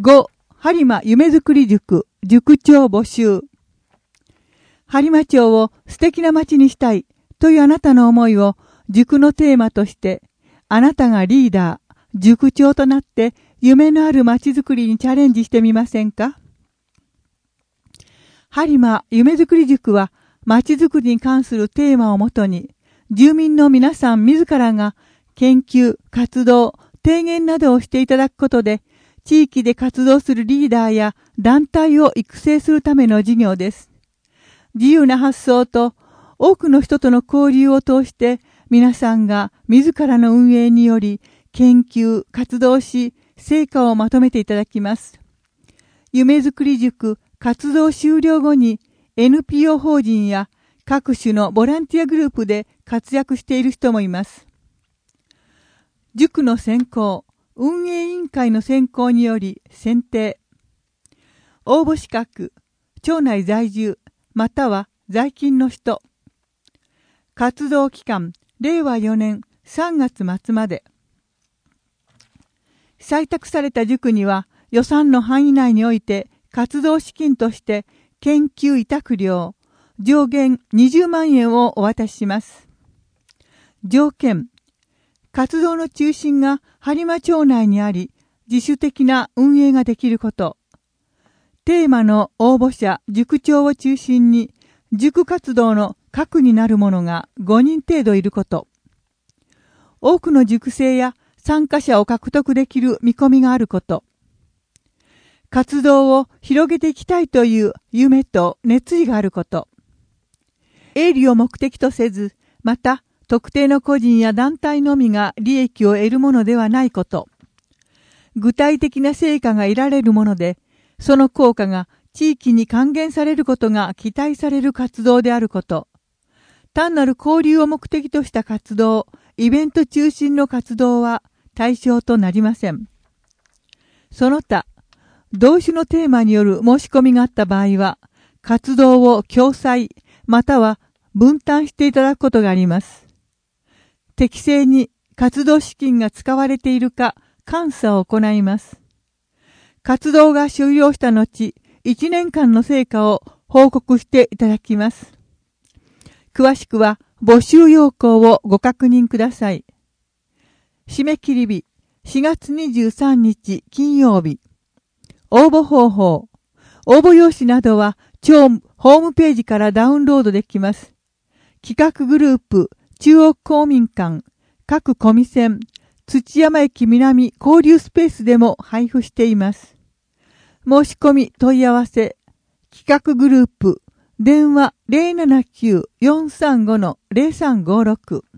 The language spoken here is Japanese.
5、播磨夢づくり塾、塾長募集。播磨町を素敵な街にしたいというあなたの思いを塾のテーマとして、あなたがリーダー、塾長となって夢のある街づくりにチャレンジしてみませんか？播磨夢づくり塾は街づくりに関するテーマをもとに、住民の皆さん自らが研究、活動、提言などをしていただくことで、地域で活動するリーダーや団体を育成するための事業です。自由な発想と多くの人との交流を通して皆さんが自らの運営により研究、活動し成果をまとめていただきます。夢づくり塾活動終了後に NPO 法人や各種のボランティアグループで活躍している人もいます。塾の選考、運営委員会の選考により選定。応募資格、町内在住、または在勤の人。活動期間、令和4年3月末まで。採択された塾には予算の範囲内において活動資金として研究委託料、上限20万円をお渡しします。条件、活動の中心が播磨町内にあり、自主的な運営ができること。テーマの応募者、塾長を中心に、塾活動の核になる者が5人程度いること。多くの塾生や参加者を獲得できる見込みがあること。活動を広げていきたいという夢と熱意があること。営利を目的とせず、また、特定の個人や団体のみが利益を得るものではないこと。具体的な成果が得られるもので、その効果が地域に還元されることが期待される活動であること。単なる交流を目的とした活動、イベント中心の活動は対象となりません。その他、同種のテーマによる申し込みがあった場合は、活動を共催、または分担していただくことがあります。適正に活動資金が使われているか監査を行います。活動が終了した後、1年間の成果を報告していただきます。詳しくは募集要項をご確認ください。締め切り日、4月23日金曜日。応募方法、応募用紙などは町ホームページからダウンロードできます。企画グループ、中央公民館、各コミセン、土山駅南交流スペースでも配布しています。申し込み問い合わせ、企画グループ、電話 079-435-0356